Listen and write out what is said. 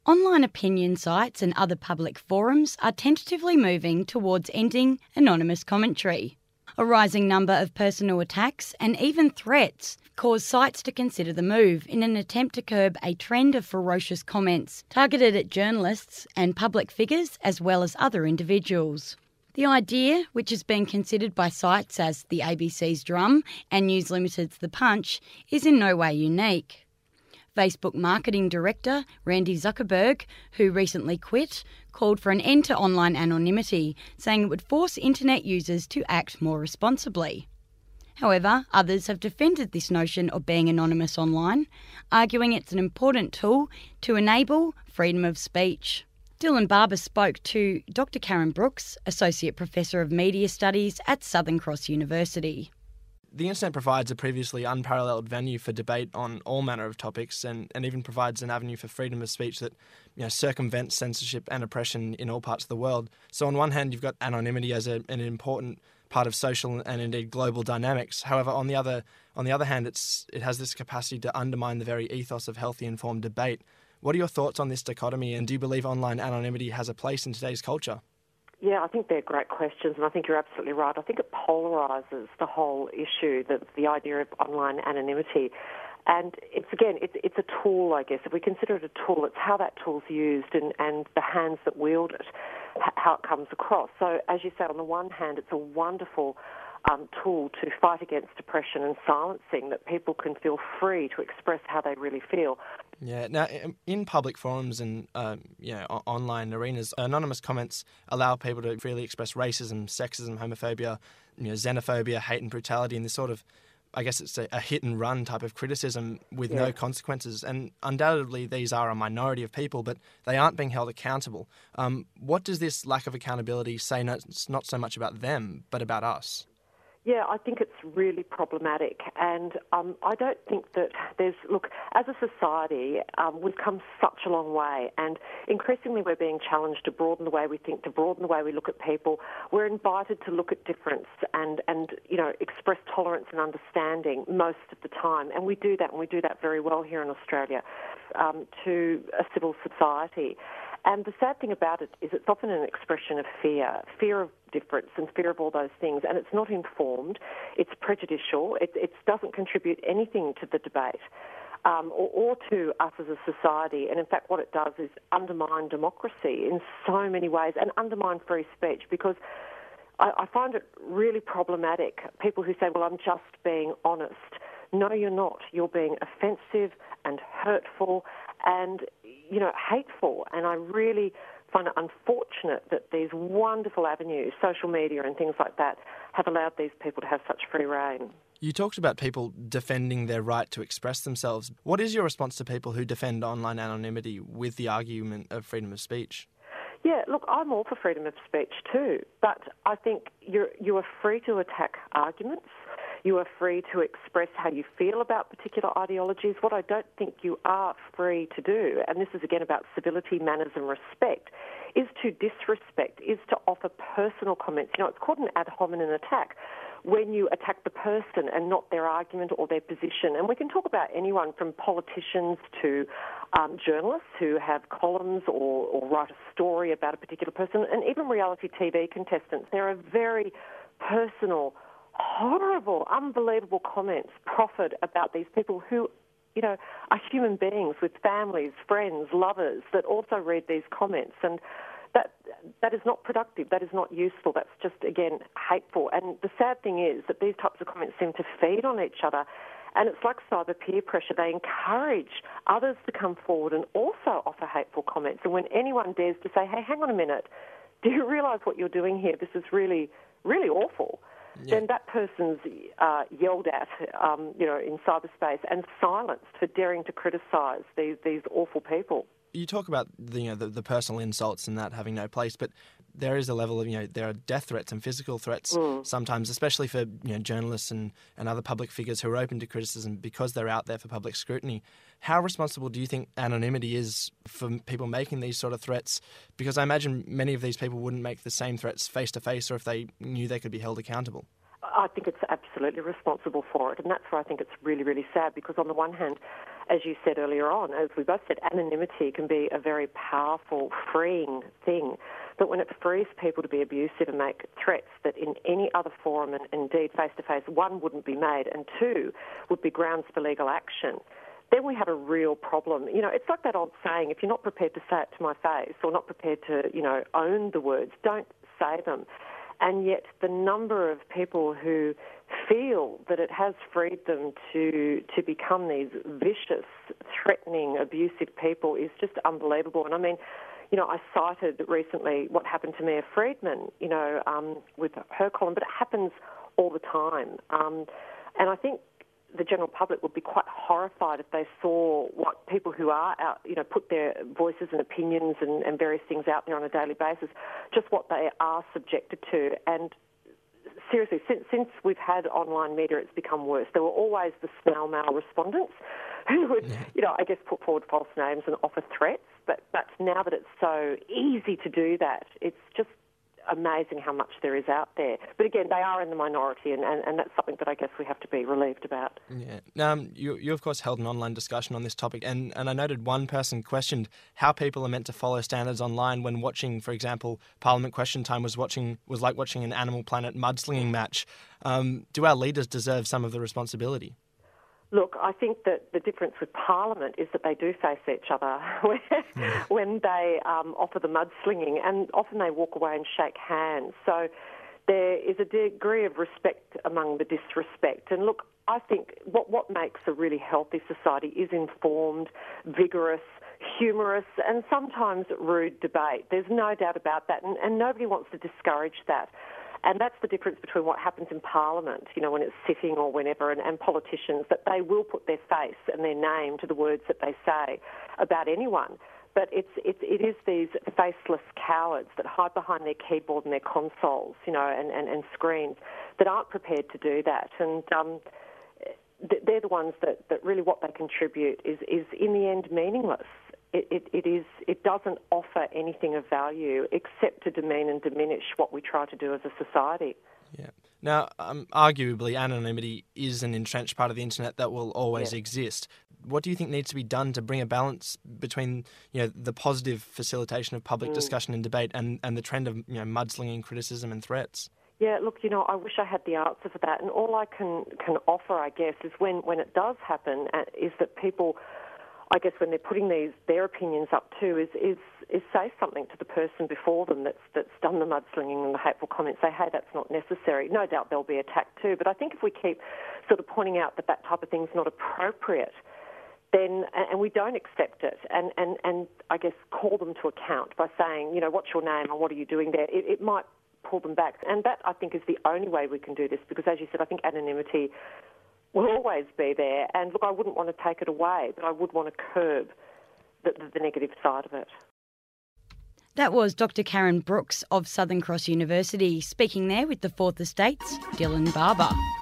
Online opinion sites and other public forums are tentatively moving towards ending anonymous commentary. A rising number of personal attacks and even threats cause sites to consider the move in an attempt to curb a trend of ferocious comments targeted at journalists and public figures as well as other individuals. The idea, which has been considered by sites as the ABC's Drum and News Limited's The Punch, is in no way unique. Facebook marketing director Randy Zuckerberg, who recently quit, called for an end to online anonymity, saying it would force internet users to act more responsibly. However, others have defended this notion of being anonymous online, arguing it's an important tool to enable freedom of speech. Dylan Barber spoke to Dr. Karen Brooks, Associate Professor of Media Studies at Southern Cross University. The internet provides a previously unparalleled venue for debate on all manner of topics and even provides an avenue for freedom of speech that circumvents censorship and oppression in all parts of the world. So on one hand, you've got anonymity as an important part of social and indeed global dynamics. However, on the other hand, it has this capacity to undermine the very ethos of healthy, informed debate. What are your thoughts on this dichotomy, and do you believe online anonymity has a place in today's culture? Yeah, I think they're great questions, and I think you're absolutely right. I think it polarises the whole issue, the idea of online anonymity. And it's a tool, I guess. If we consider it a tool, it's how that tool's used and the hands that wield it, how it comes across. So, as you say, on the one hand, it's a wonderful tool to fight against depression and silencing, that people can feel free to express how they really feel. Yeah. Now, in public forums and online arenas, anonymous comments allow people to freely express racism, sexism, homophobia, xenophobia, hate and brutality, and this sort of, I guess it's a hit and run type of criticism with no consequences. And undoubtedly, these are a minority of people, but they aren't being held accountable. What does this lack of accountability say? Not so much about them, but about us. Yeah, I think it's really problematic, and I don't think that as a society, we've come such a long way, and increasingly we're being challenged to broaden the way we think, to broaden the way we look at people. We're invited to look at difference and express tolerance and understanding most of the time, and we do that very well here in Australia to a civil society. And the sad thing about it is it's often an expression of fear of difference and fear of all those things, and it's not informed, it's prejudicial, it doesn't contribute anything to the debate or to us as a society, and in fact what it does is undermine democracy in so many ways and undermine free speech, because I find it really problematic, people who say, well, I'm just being honest. No, you're not. You're being offensive and hurtful and hateful, and I really find it unfortunate that these wonderful avenues, social media and things like that, have allowed these people to have such free rein. You talked about people defending their right to express themselves. What is your response to people who defend online anonymity with the argument of freedom of speech? Yeah, look, I'm all for freedom of speech too, but I think you are free to attack arguments. You are free to express how you feel about particular ideologies. What I don't think you are free to do, and this is again about civility, manners and respect, is to disrespect, is to offer personal comments. It's called an ad hominem attack when you attack the person and not their argument or their position. And we can talk about anyone from politicians to journalists who have columns or write a story about a particular person, and even reality TV contestants. There are very personal, horrible, unbelievable comments proffered about these people who, are human beings with families, friends, lovers that also read these comments. And that is not productive. That is not useful. That's just, again, hateful. And the sad thing is that these types of comments seem to feed on each other. And it's like cyber peer pressure. They encourage others to come forward and also offer hateful comments. And when anyone dares to say, hey, hang on a minute, do you realise what you're doing here? This is really, really awful. Yeah. Then that person's yelled at, in cyberspace and silenced for daring to criticise these awful people. You talk about the personal insults and that having no place, but there is a level of, there are death threats and physical threats sometimes, especially for, journalists and other public figures who are open to criticism because they're out there for public scrutiny. How responsible do you think anonymity is for people making these sort of threats? Because I imagine many of these people wouldn't make the same threats face-to-face or if they knew they could be held accountable. I think it's absolutely responsible for it, and that's where I think it's really, really sad, because on the one hand, as you said earlier on, as we both said, anonymity can be a very powerful, freeing thing. But when it frees people to be abusive and make threats that in any other forum, and indeed face-to-face, one, wouldn't be made, and two, would be grounds for legal action, then we have a real problem. You know, it's like that old saying, if you're not prepared to say it to my face or not prepared to, own the words, don't say them. And yet the number of people who feel that it has freed them to become these vicious, threatening, abusive people is just unbelievable. And I mean, I cited recently what happened to Mia Freedman, with her column, but it happens all the time. And I think the general public would be quite horrified if they saw what people who are out, put their voices and opinions and various things out there on a daily basis, just what they are subjected to. And seriously, since we've had online media, it's become worse. There were always the snail mail respondents who would, I guess, put forward false names and offer threats. But now that it's so easy to do that, it's just amazing how much there is out there. But again, they are in the minority, and that's something that I guess we have to be relieved about. Yeah. You of course held an online discussion on this topic, and I noted one person questioned how people are meant to follow standards online when watching, for example, Parliament Question Time was like watching an Animal Planet mudslinging match. Do our leaders deserve some of the responsibility? Look, I think that the difference with Parliament is that they do face each other when they offer the mudslinging, and often they walk away and shake hands. So there is a degree of respect among the disrespect. And look, I think what makes a really healthy society is informed, vigorous, humorous, and sometimes rude debate. There's no doubt about that, and nobody wants to discourage that. And that's the difference between what happens in Parliament, when it's sitting or whenever, and politicians, that they will put their face and their name to the words that they say about anyone. But it is these faceless cowards that hide behind their keyboard and their consoles, and screens, that aren't prepared to do that. And they're the ones that really what they contribute is in the end meaningless. It doesn't offer anything of value except to demean and diminish what we try to do as a society. Yeah. Now, arguably, anonymity is an entrenched part of the internet that will always exist. What do you think needs to be done to bring a balance between, the positive facilitation of public discussion and debate and the trend of, mudslinging, criticism and threats? Yeah, look, I wish I had the answer for that. And all I can offer, I guess, is when it does happen, is that people, I guess, when they're putting their opinions up too, is say something to the person before them that's done the mudslinging and the hateful comments. Say, hey, that's not necessary. No doubt they'll be attacked too. But I think if we keep sort of pointing out that type of thing's not appropriate, then and we don't accept it, and I guess call them to account by saying, what's your name and what are you doing there? It might pull them back, and that I think is the only way we can do this. Because as you said, I think anonymity will always be there. And look, I wouldn't want to take it away, but I would want to curb the negative side of it. That was Dr. Karen Brooks of Southern Cross University speaking there with the Fourth Estate's Dylan Barber.